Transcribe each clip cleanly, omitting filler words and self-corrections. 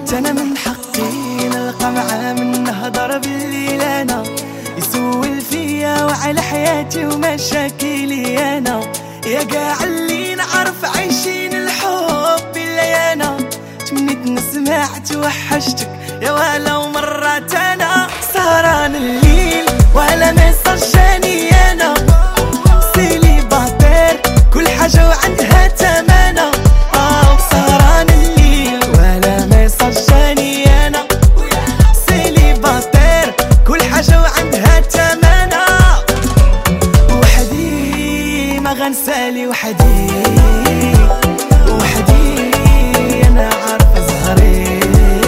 انا من حقي نلقى معاه من نهضر بالليل انا يسول فيا وعلى حياتي ومشاكلي انا يا قاع اللي نعرف عايشين الحب اللي انا تمنيت نسمع توحشتك يا ولا ومرات انا سهران الليل ولا ميساج جاني انا سيلي باتير كل حاجة وعندها تمنى سهران الليل ولا ميساج جاني انا سيلي باتير كل حاجة وعندها تمنى وحدي ما غنسالي وحدي وحدي انا عارفة زهري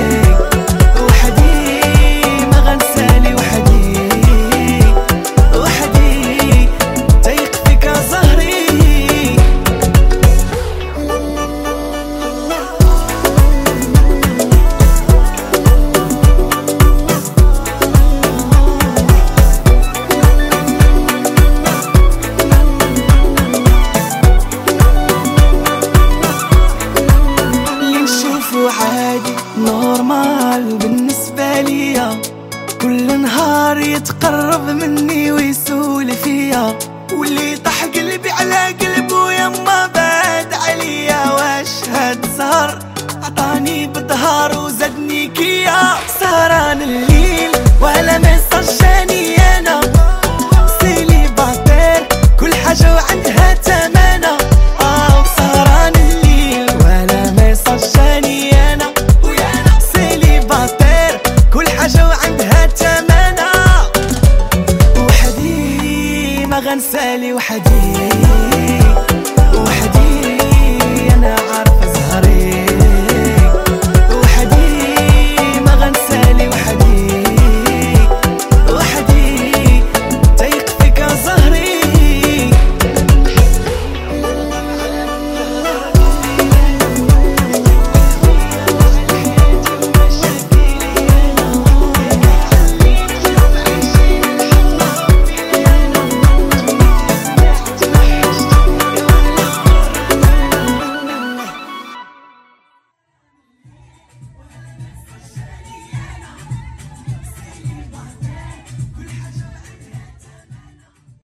عادي نورمال بالنسبة ليا كل نهار يتقرب مني ويسول فيا واللي طاح قلبي على قلبه يما بعد عليا واش هاد سهر عطاني بالظهر وزادني كيا سهران الليل ولا ميساج جاني انا سيلي باتير كل حاجة وعندها تمنى سهران الليل ولا ميساج جاني حاجة وعندها تمنى وحدي ما غنسالي وحدي وحدي أنا عارف